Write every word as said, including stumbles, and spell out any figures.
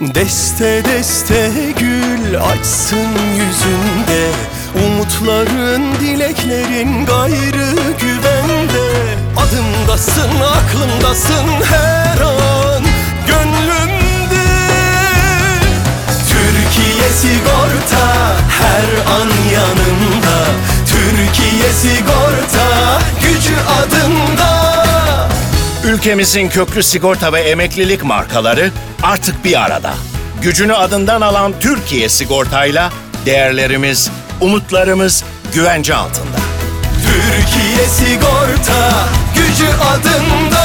Deste deste gül açsın yüzünde, umutların, dileklerin gayrı güvende. Adımdasın, aklımdasın her an, gönlümde. Türkiye Sigorta her an yanımda. Türkiye Sigorta gücü adında. Ülkemizin köklü sigorta ve emeklilik markaları artık bir arada. Gücünü adından alan Türkiye Sigorta'yla değerlerimiz, umutlarımız güvence altında. Türkiye Sigorta gücü adında.